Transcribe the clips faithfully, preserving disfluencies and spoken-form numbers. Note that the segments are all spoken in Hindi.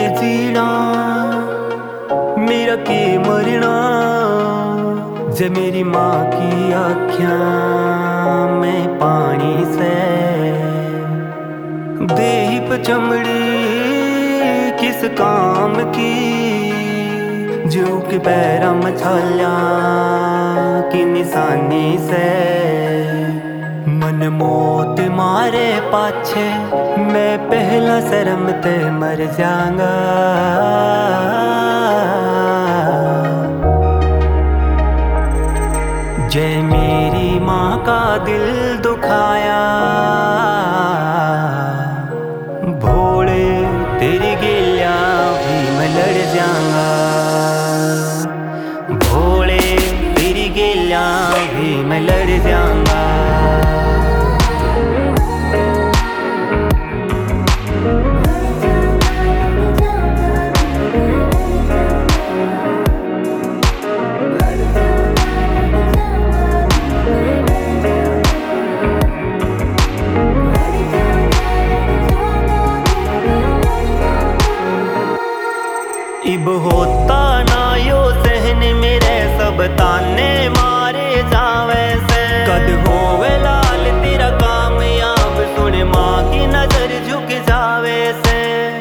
जीना मेरा के मरना, जे मेरी माँ की आँखियाँ में पानी से देही पे चमड़ी किस काम की, जो के पैरा मछाल्या की निशानी से मन मौत मारे पाछे मैं पहला शर्म ते मर जाऊंगा। जय मेरी माँ का दिल दुखाया, भोले तेरी गिलिया भी मैं लड़ जाऊंगा। भोले तेरी गिलिया भी मैं लड़ जाऊंगा। इब होता ना यो सहन मेरे सब ताने मारे जावे से, कद होवे लाल तेरा कामयाब सुन माँ की नजर झुक जावे से।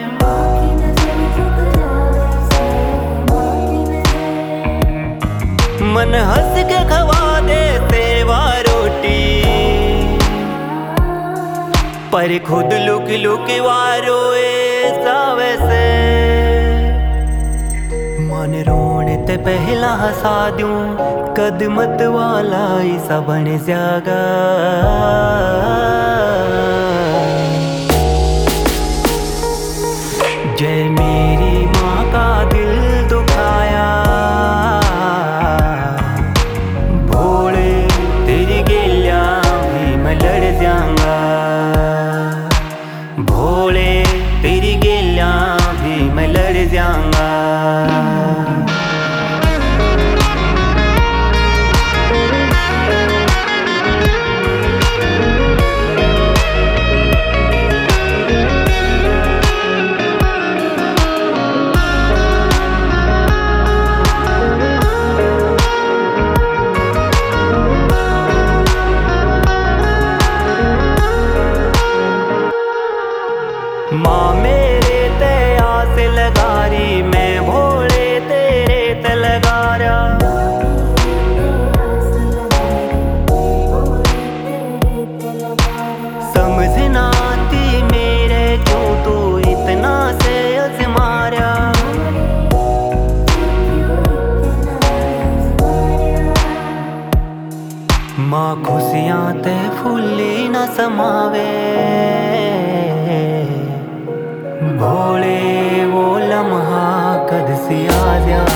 मन हंस के खवा दे सेवा रोटी, पर खुद लुक लुक वारोए जावे से। मन रोने ते पहला हंसा दूं, कदमत वाला ऐसा बन जागा। जय मेरी माँ का दिल दुखाया, भोले तेरी गिलिया भी मैं लड़ जाऊंगा। भोले तेरी गिलिया भी मैं लड़ जाऊंगा। माँ मेरे ते आस लगारी, मैं भोले तेरे ते लगारा। समझ ना आती मेरे क्यों तू इतना से अजमारा। माँ खुशियाँ ते फूली ना समावे, भोले वो लम्हा कद से आ जा।